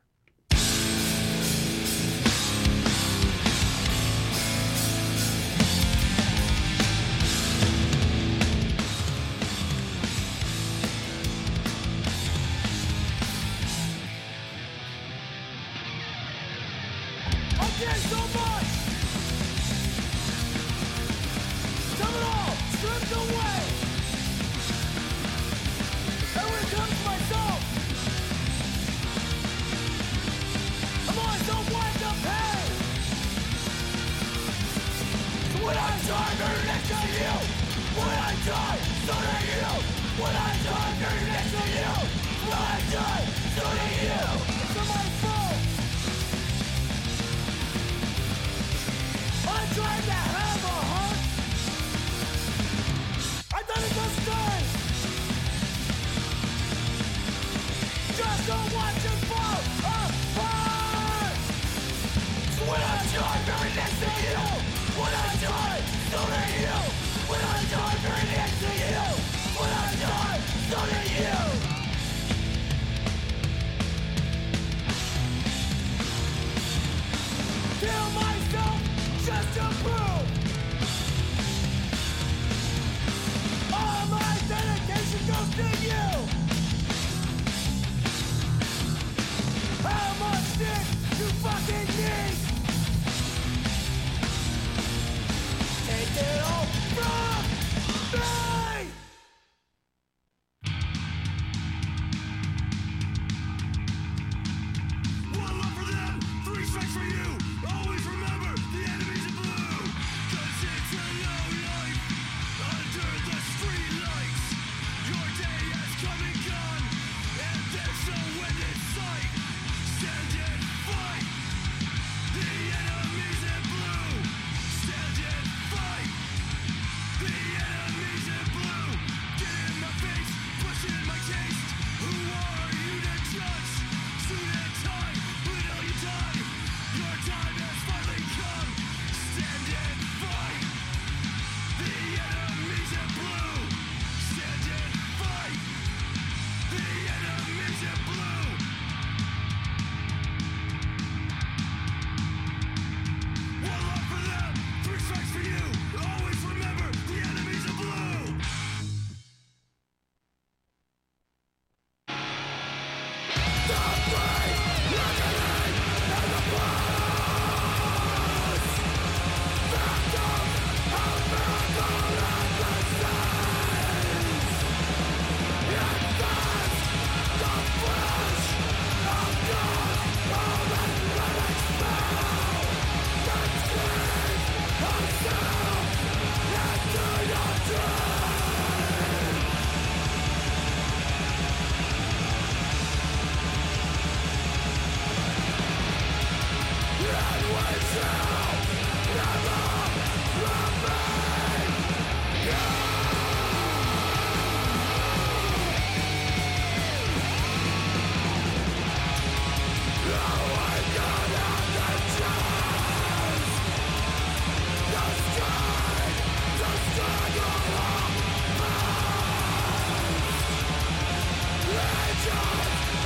Kill myself just to prove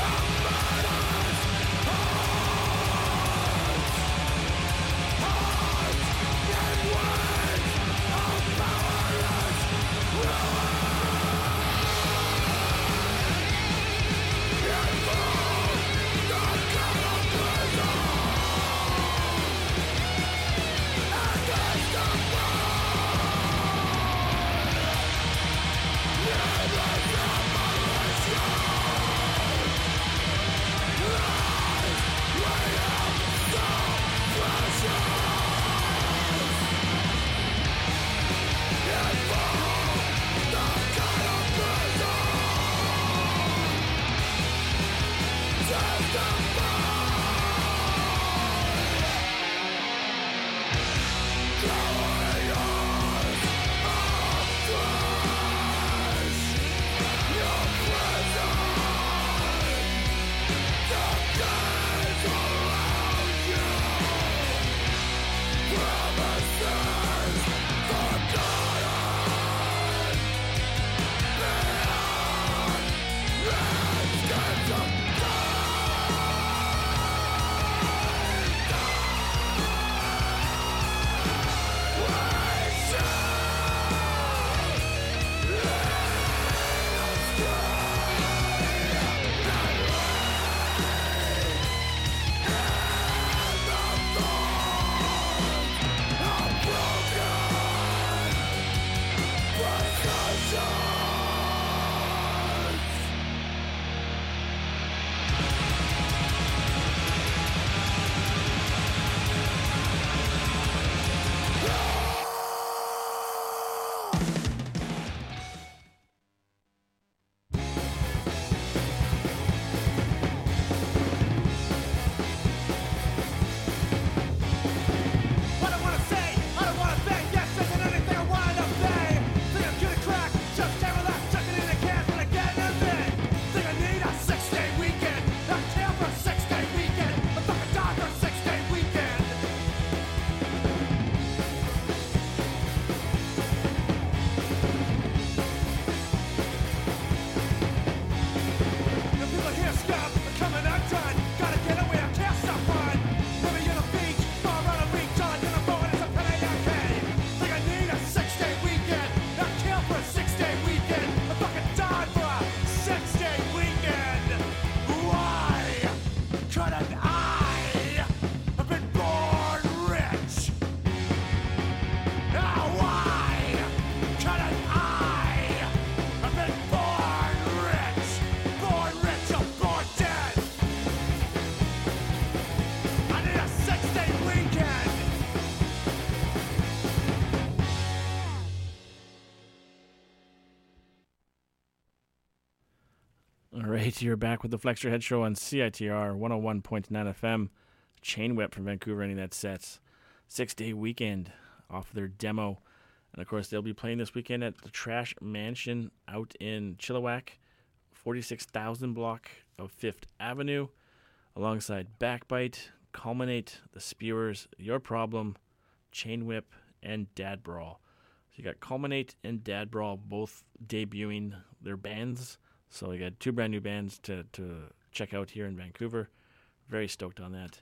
right, you're back with the Flex Your Head Show on C I T R one oh one point nine F M. Chain Whip from Vancouver ending that set. Six Day Weekend off their demo. And of course, they'll be playing this weekend at the Trash Mansion out in Chilliwack, forty-six thousand block of Fifth Avenue, alongside Backbite, Culminate, The Spewers, Your Problem, Chain Whip, and Dad Brawl. So you got Culminate and Dad Brawl both debuting their bands. So you got two brand new bands to, to check out here in Vancouver. Very stoked on that.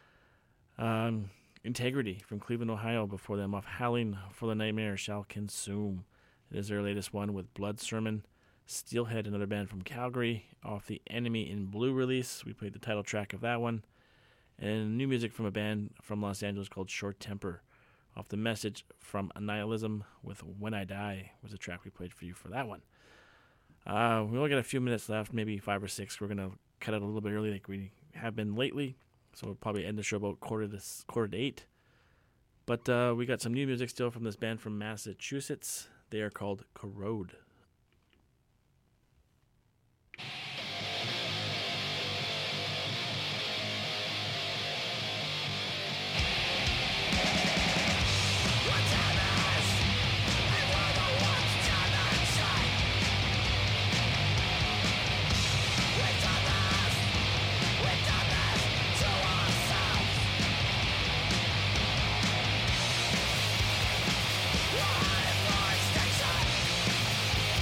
Um, Integrity from Cleveland, Ohio, before them off Howling for the Nightmare Shall Consume. It is their latest one with Blood Sermon. Steelhead, another band from Calgary, off the Enemy in Blue release. We played the title track of that one. And new music from a band from Los Angeles called Short Temper, off the Message from Annihilism with When I Die was the track we played for you for that one. Uh, we only got a few minutes left, maybe five or six. We're going to cut out a little bit early like we have been lately. So we'll probably end the show about quarter to, quarter to eight. But uh, we got some new music still from this band from Massachusetts. They are called Corrode. Station.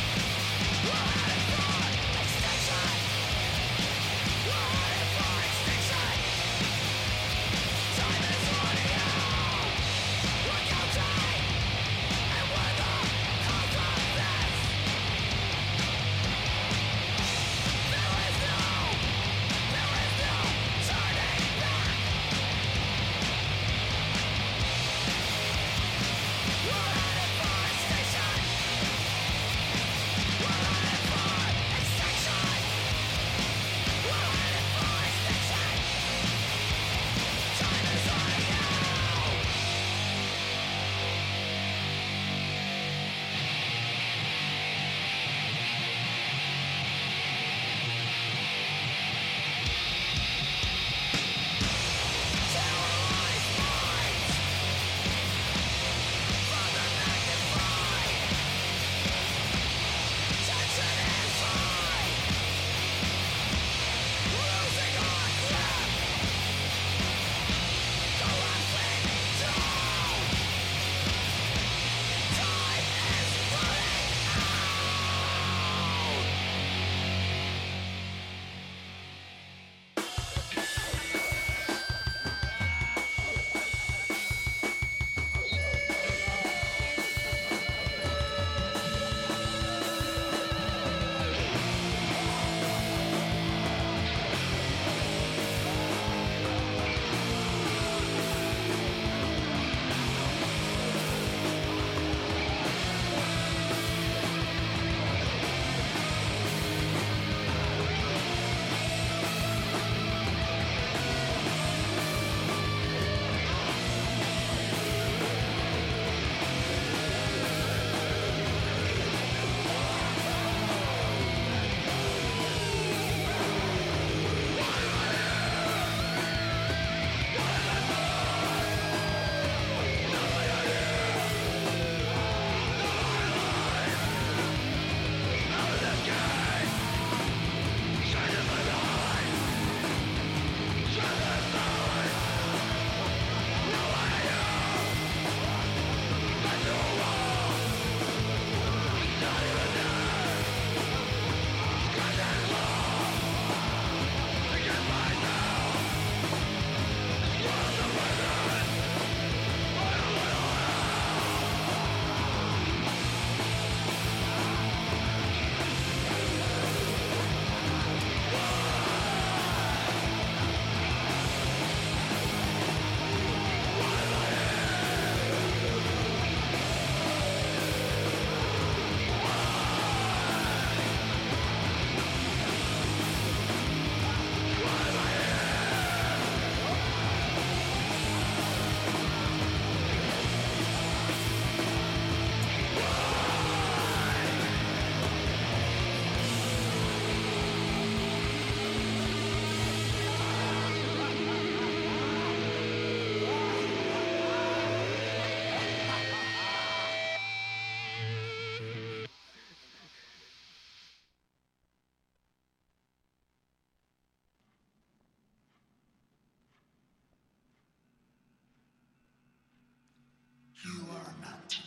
mountain.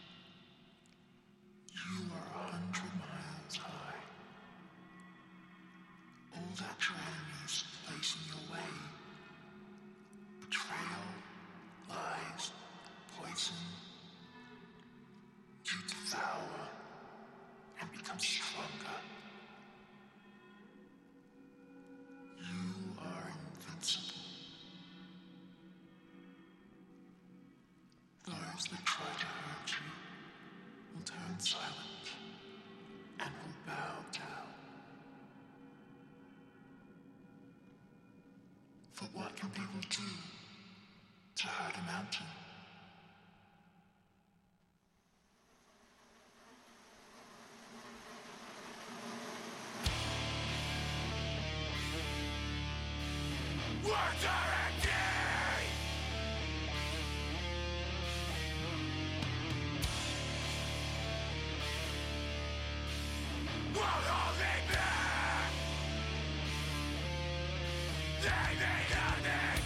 You are a hundred miles high. All that your enemies place in your way. Betrayal, lies, poison. You devour and become stronger. You are invincible. Those that try to hurt you will turn silent and will bow down. For what can people do to hurt a mountain? We're directing! We're holding back! They mean nothing!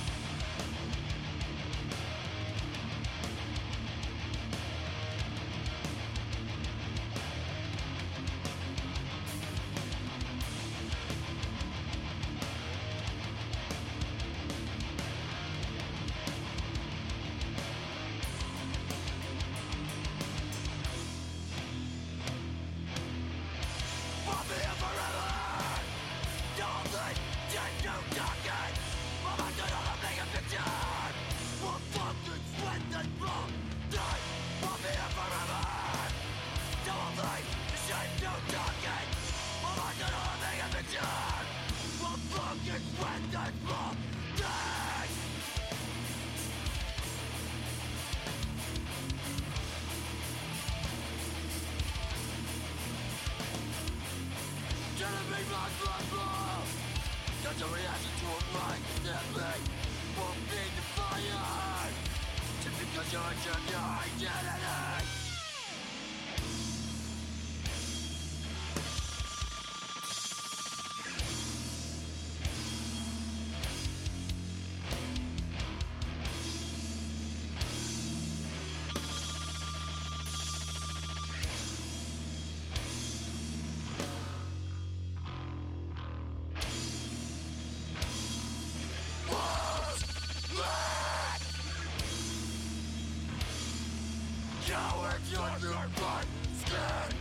Such a reaction to a right enemy won't be defiant just because you're a your identity. Cowards on your blood skin.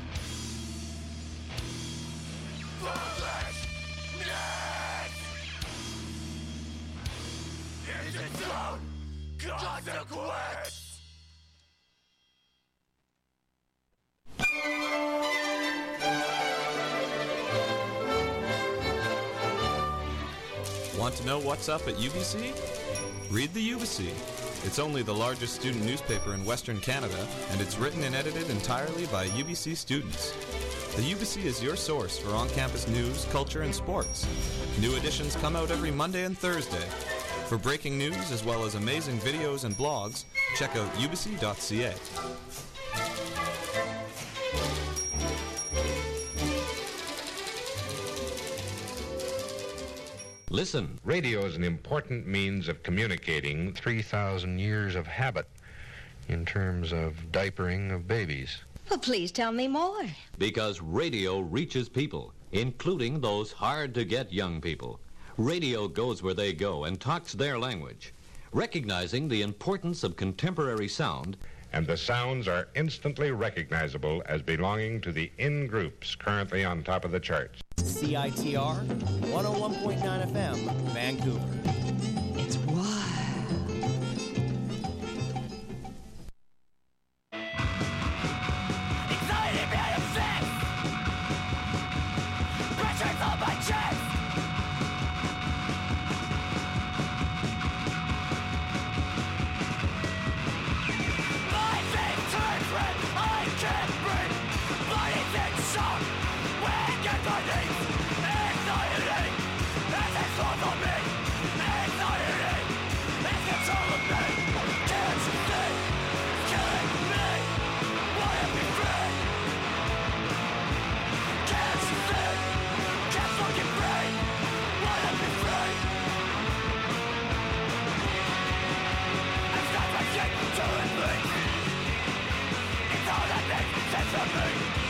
Foolishness is its own consequence. Want to know what's up at U B C? Read the U B C. It's only the largest student newspaper in Western Canada, and it's written and edited entirely by U B C students. The U B C is your source for on-campus news, culture, and sports. New editions come out every Monday and Thursday. For breaking news, as well as amazing videos and blogs, check out u b c dot c a. Listen, radio is an important means of communicating three thousand years of habit in terms of diapering of babies. Well, please tell me more. Because radio reaches people, including those hard-to-get young people. Radio goes where they go and talks their language, recognizing the importance of contemporary sound. And the sounds are instantly recognizable as belonging to the in-groups currently on top of the charts. C I T R one oh one point nine F M, Vancouver. It's wild. Anxiety made of sex. Pressure's on my chest. My face turns red. I can't breathe. Body's in shock. Weak and my knees. Anxiety has its hold on me. Anxiety has control of me. Can't you see? It's killing me. Wanna be free. Can't you see? Can't fucking breathe. Wanna be free. I've got my shit to it, please. to me.